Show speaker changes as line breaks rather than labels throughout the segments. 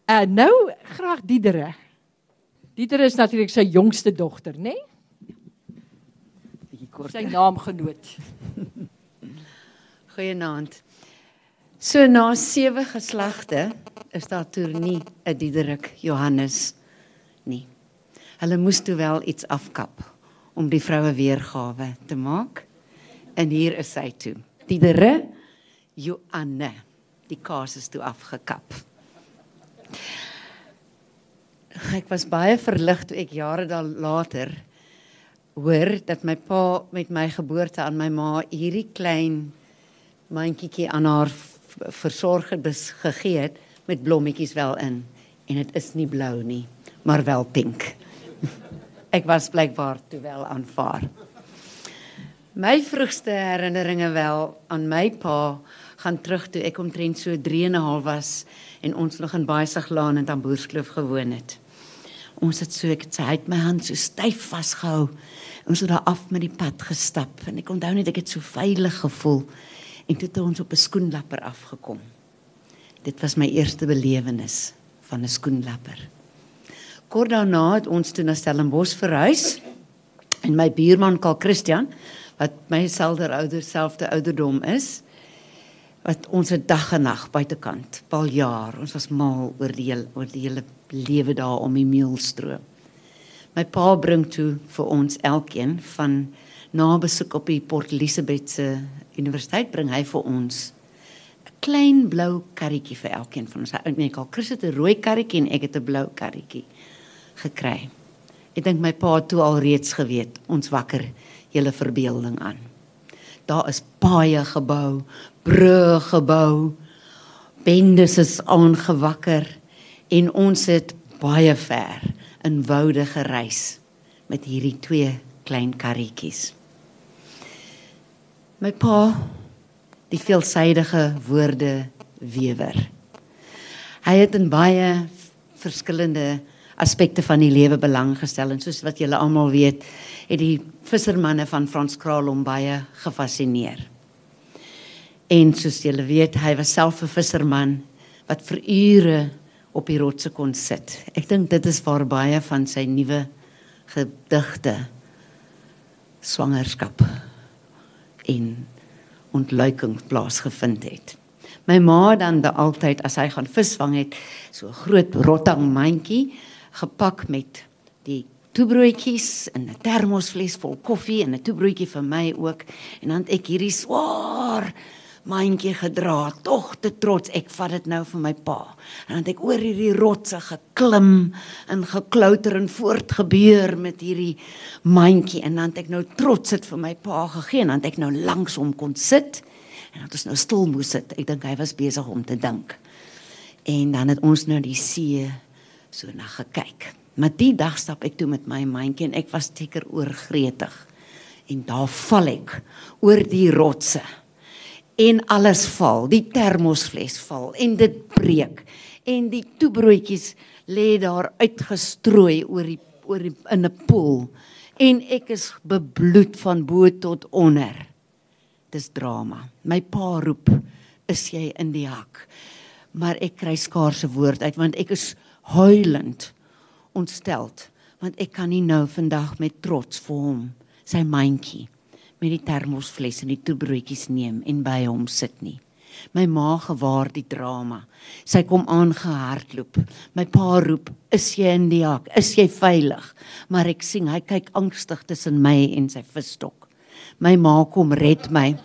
Nou graag Diedere. Diedere is natuurlik sy jongste dogter, né? Sy naamgenoot.
Goeienaand. So na 7 geslagte is daar toe nie 'n Diederik Johannes nie. Hulle moes toe wel iets afkap om die vroue weergawe te maak. En hier is sy toe. Diedere Johanne. Die kaas is toe afgekap. Ek was baie verlig toe ek jare later hoor dat my pa met my geboorte aan my ma hierdie klein mandjie aan haar versorger gegee het met blommetjies wel in. En dit is nie blou nie, maar wel pink. Ek was blykbaar toe wel aanvaar. My vroegste herinneringe wel aan my pa gaan terug toe ek omtrent so 3,5 was en ons nog in Baaiseglaan in Tamboerskloof gewoon het. Ons het so, hy het my hand so styf vasgehou. Ons het daar af met die pad gestap en ek onthou net ek het so veilig gevoel en toe het ons op 'n skoenlapper afgekom. Dit was my eerste belewenis van 'n skoenlapper. Kort daarna het ons toe na Stellenbosch verhuis en my buurman Karl Christian, wat my selfde ouderdom is, wat ons het dag en nag buitekant, paljaar, ons was mal oor die hele lewe daar om die meelstroom. My pa bring toe vir ons elkeen van na besoek op die Port Elizabeth se universiteit bring hy vir ons 'n klein blou karretjie vir elkeen van ons. Nee, Chris het 'n rooi karretjie en ek het 'n blou karretjie gekry. Ek dink my pa het toe al reeds geweet, ons wakker julle verbeelding aan. Daar is paaie gebou, brûe gebou, bendes is aangewakker en ons het baie ver in woude gereis met hierdie 2 klein karretjies. My pa, die veelsidige woordewewer. Hy het in baie verskillende aspekte van die lewe belang gestel en soos wat julle almal weet, het die vissermanne van Frans Kraal hom baie gefascineer. En soos julle weet, hy was self 'n visserman wat vir ure op die rotse kon sit. Ek dink dit is waar baie van sy nuwe gedigte, swangerskap en ontluiking plaasgevind het. My ma dan altyd, as hy gaan visvang het, so 'n groot rottang mandjie, gepak met die toebroodjies en 'n termosfles vol koffie en 'n toebroodjie vir my ook. En dan het ek hierdie swaar mandjie gedra, tog te trots, ek vat dit nou vir my pa. En dan het ek oor hierdie rotse geklim en geklouter en voortgebeur met hierdie mandjie. En dan het ek nou trots dit vir my pa gegee en dan het ek nou langs hom kon sit. En dan het ons nou stil moes sit. Ek dink hy was besig om te dink. En dan het ons nou die see so na gekyk. Maar die dag stap ek toe met my mandjie en ek was seker oorgretig. En daar val ek oor die rotse. En alles val, die termosfles val en dit breek. En die toebroodjies lê daar uitgestrooi in 'n poel. En ek is bebloed van bo tot onder. Dis drama. My pa roep, is jy in die hak? Maar ek kry skaars 'n woord uit, want ek is huilend ontsteld. Want ek kan nie nou vandag met trots vir hom, sy mandjie, met die termosfles en die toebroodjies neem en by hom sit nie. My ma gewaar die drama. Sy kom aangehardloop. My pa roep, is jy in die hak? Is jy veilig? Maar ek sien, hy kyk angstig tussen my en sy visstok. My ma kom red my.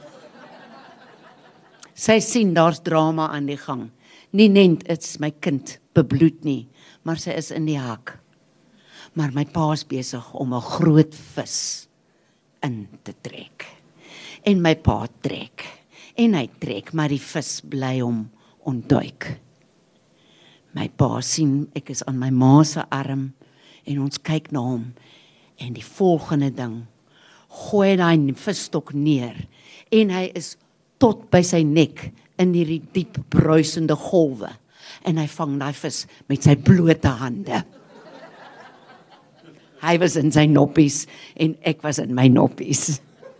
Sy sien, daar's drama aan die gang. Nie net is my kind bebloed nie, maar sy is in die hak. Maar my pa is besig om 'n groot vis in te trek. En my pa trek. En hy trek, maar die vis bly hom ontduik. My pa sien, ek is aan my ma se arm, en ons kyk na hom, en die volgende ding, gooi daai visstok neer, en hy is tot by sy nek, in hierdie diep bruisende golwe, en hy vang daai vis met sy blote hande. Hy was in sy noppies, en ek was in my noppies.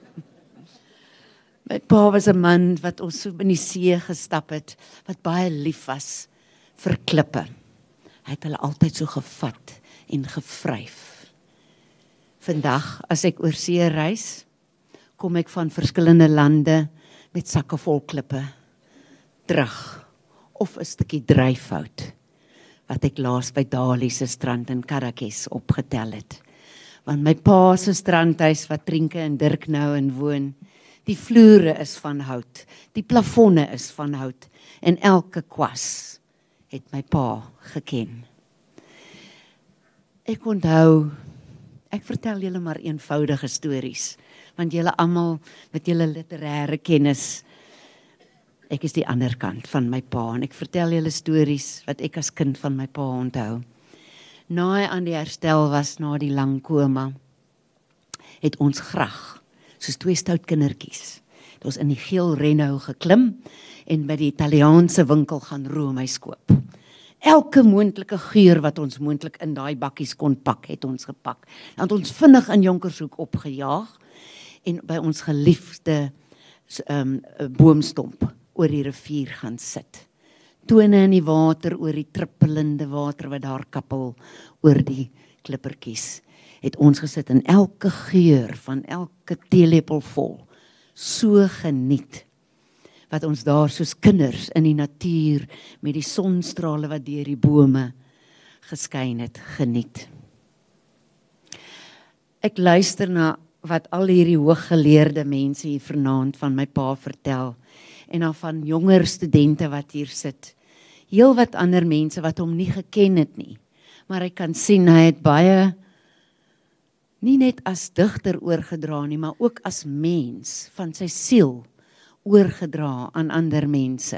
My pa was 'n man wat ons so in die see gestap het, wat baie lief was vir klippe. Hy het hulle altyd so gevat en gevryf. Vandag, as ek oor see reis, kom ek van verskillende lande met sakke vol klippe terug, of 'n stukkie dryfhout, wat ek laas by Dali se strand in Karakes opgetel het. Want my pa se strandhuis wat Trienke en Dirk nou in woon, die vloere is van hout, die plafonne is van hout, en elke kwas het my pa geken. Ek onthou, ek vertel julle maar eenvoudige stories, want julle almal met julle literêre kennis, ek is die ander kant van my pa, en ek vertel julle stories wat ek as kind van my pa onthou. Na hy aan die herstel was, na die lang koma, het ons graag, soos 2 stout kindertjies, het ons in die geel Renault geklim, en by die Italiaanse winkel gaan roomys koop. Elke moontlike geur wat ons moontlik in daai bakkies kon pak, het ons gepak. Dan het ons vinnig in Jonkershoek opgejaag, en by ons geliefde boomstomp oor die rivier gaan sit. Tone in die water, oor die trippelende water wat daar kappel oor die klippertjies, het ons gesit en elke geur van elke teelepel vol so geniet, wat ons daar soos kinders in die natuur met die sonstrale wat deur die bome geskyn het, geniet. Ek luister na wat al hierdie hooggeleerde mense hier vanaand van my pa vertel, en dan van jonger studente wat hier sit. Heel wat ander mense wat hom nie geken het nie, maar ek kan sien, hy het baie, nie net as digter oorgedra nie, maar ook as mens, van sy siel oorgedra aan ander mense.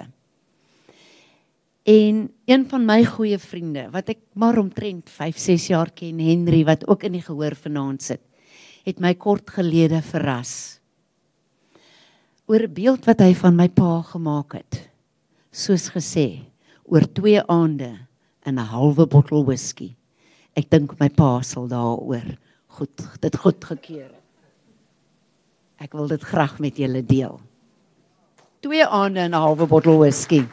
En een van my goeie vriende, wat ek maar omtrent 5-6 jaar ken, Henry, wat ook in die gehoor vanaand sit, het my kort gelede verras, oor 'n beeld wat hy van my pa gemaak het, soos gesê, oor 2 aande en 'n halwe bottel whisky. Ek dink my pa sal daaroor dit goed gekeur het. Ek wil dit graag met julle deel. 2 aande en 'n halwe bottel whisky.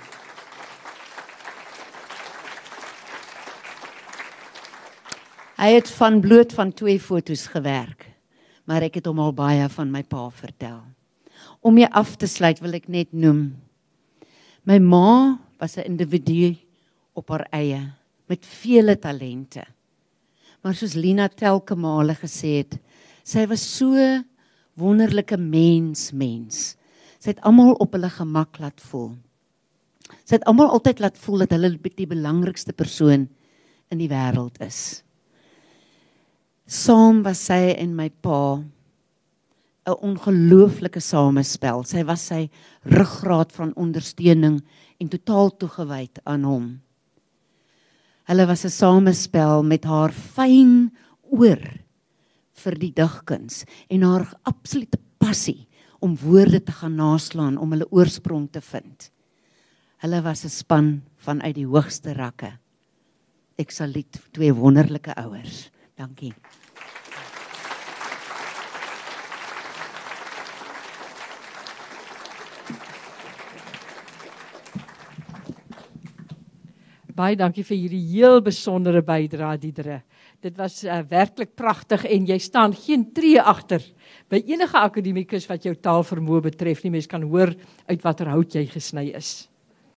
Hy het van bloot van 2 foto's gewerk, maar ek het hom al baie van my pa vertel. Om mee af te sluit wil ek net noem, my ma was 'n individu op haar eie, met vele talente. Maar soos Lina telke male gesê het, sy was so wonderlike mens. Sy het almal op hulle gemak laat voel. Sy het almal altyd laat voel dat hulle die belangrikste persoon in die wêreld is. Saam was sy en my pa 'n ongelooflike samespel. Sy was sy ruggraat van ondersteuning en totaal toegewyd aan hom. Hulle was 'n samespel met haar fyn oor vir die digkuns en haar absolute passie om woorde te gaan naslaan, om hulle oorsprong te vind. Hulle was 'n span vanuit die hoogste rakke. Ek saluut 2 wonderlike ouers. Dankie.
Baie dankie vir hierdie heel besondere bydrae, Diedere. Dit was werklik pragtig en jy staan geen tree agter by enige akademikus wat jou taalvermoë betref nie. Mens kan hoor uit watter hout jy gesny is.